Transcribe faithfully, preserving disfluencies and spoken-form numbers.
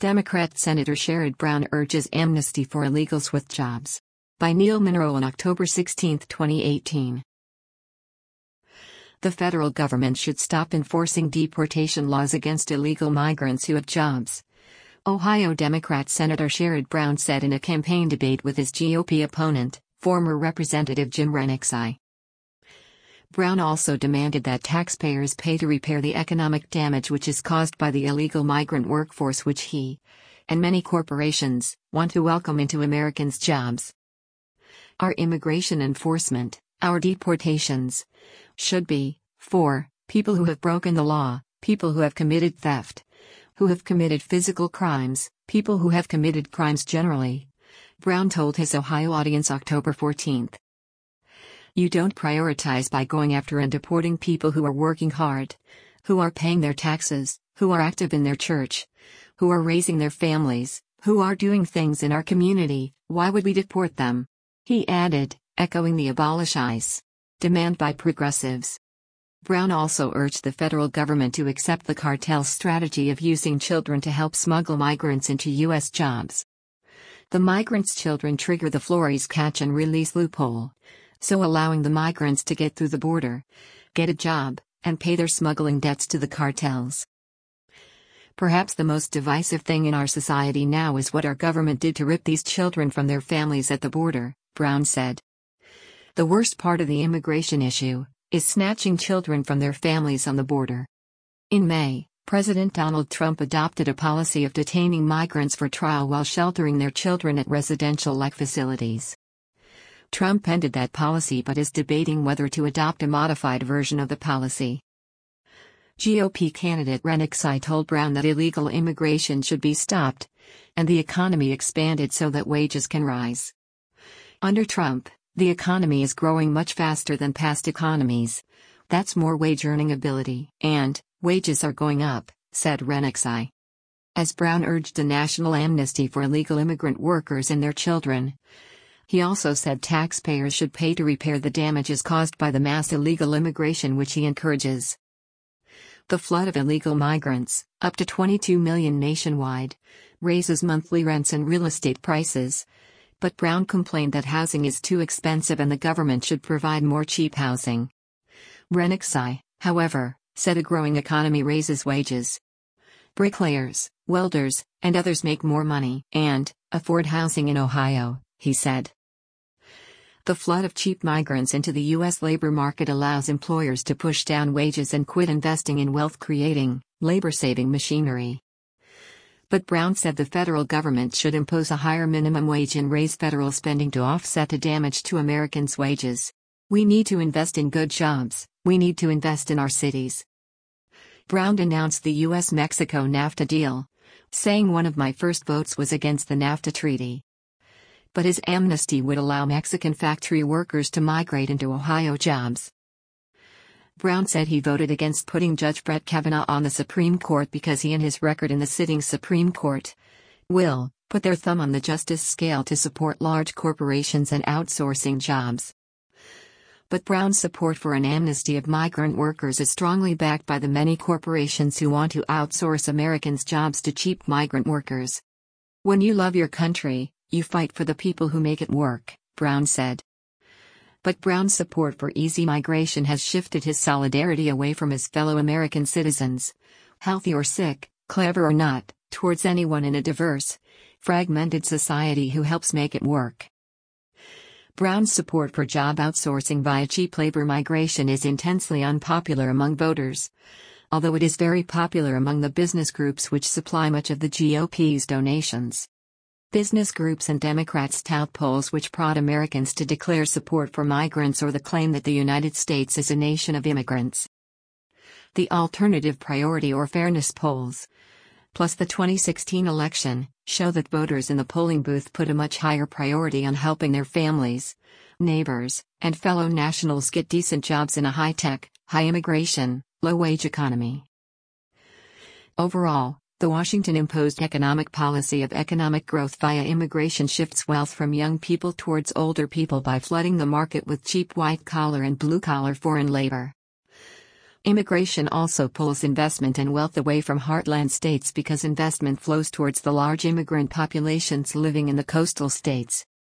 Democrat Senator Sherrod Brown urges amnesty for illegals with jobs. By Neil Monroe on October sixteenth, twenty eighteen. The federal government should stop enforcing deportation laws against illegal migrants who have jobs. Ohio Democrat Senator Sherrod Brown said in a campaign debate with his G O P opponent, former Representative Jim Rennicki. Brown also demanded that taxpayers pay to repair the economic damage which is caused by the illegal migrant workforce which he, and many corporations, want to welcome into Americans' jobs. Our immigration enforcement, our deportations, should be for people who have broken the law, people who have committed theft, who have committed physical crimes, people who have committed crimes generally, Brown told his Ohio audience October fourteenth. You don't prioritize by going after and deporting people who are working hard, who are paying their taxes, who are active in their church, who are raising their families, who are doing things in our community. Why would we deport them? He added, echoing the abolish ICE demand by progressives. Brown also urged the federal government to accept the cartel's strategy of using children to help smuggle migrants into U S jobs. The migrants' children trigger the Flores catch and release loophole, so allowing the migrants to get through the border, get a job, and pay their smuggling debts to the cartels. Perhaps the most divisive thing in our society now is what our government did to rip these children from their families at the border, Brown said. The worst part of the immigration issue is snatching children from their families on the border. In May, President Donald Trump adopted a policy of detaining migrants for trial while sheltering their children at residential-like facilities. Trump ended that policy but is debating whether to adopt a modified version of the policy. G O P candidate Rennicki told Brown that illegal immigration should be stopped, and the economy expanded so that wages can rise. Under Trump, the economy is growing much faster than past economies. That's more wage earning ability, and wages are going up, said Rennicki. As Brown urged a national amnesty for illegal immigrant workers and their children, he also said taxpayers should pay to repair the damages caused by the mass illegal immigration which he encourages. The flood of illegal migrants, up to twenty-two million nationwide, raises monthly rents and real estate prices. But Brown complained that housing is too expensive and the government should provide more cheap housing. Rennicki, however, said a growing economy raises wages. Bricklayers, welders, and others make more money and afford housing in Ohio, he said. The flood of cheap migrants into the U S labor market allows employers to push down wages and quit investing in wealth-creating, labor-saving machinery. But Brown said the federal government should impose a higher minimum wage and raise federal spending to offset the damage to Americans' wages. We need to invest in good jobs, we need to invest in our cities. Brown announced the U S Mexico NAFTA deal, saying one of my first votes was against the NAFTA treaty. But his amnesty would allow Mexican factory workers to migrate into Ohio jobs. Brown said he voted against putting Judge Brett Kavanaugh on the Supreme Court because he and his record in the sitting Supreme Court will put their thumb on the justice scale to support large corporations and outsourcing jobs. But Brown's support for an amnesty of migrant workers is strongly backed by the many corporations who want to outsource Americans' jobs to cheap migrant workers. When you love your country, you fight for the people who make it work, Brown said. But Brown's support for easy migration has shifted his solidarity away from his fellow American citizens, healthy or sick, clever or not, towards anyone in a diverse, fragmented society who helps make it work. Brown's support for job outsourcing via cheap labor migration is intensely unpopular among voters, although it is very popular among the business groups which supply much of the G O P's donations. Business groups and Democrats tout polls which prod Americans to declare support for migrants or the claim that the United States is a nation of immigrants. The Alternative Priority or Fairness polls, plus the twenty sixteen election, show that voters in the polling booth put a much higher priority on helping their families, neighbors, and fellow nationals get decent jobs in a high-tech, high-immigration, low-wage economy. Overall, the Washington-imposed economic policy of economic growth via immigration shifts wealth from young people towards older people by flooding the market with cheap white-collar and blue-collar foreign labor. Immigration also pulls investment and wealth away from heartland states because investment flows towards the large immigrant populations living in the coastal states.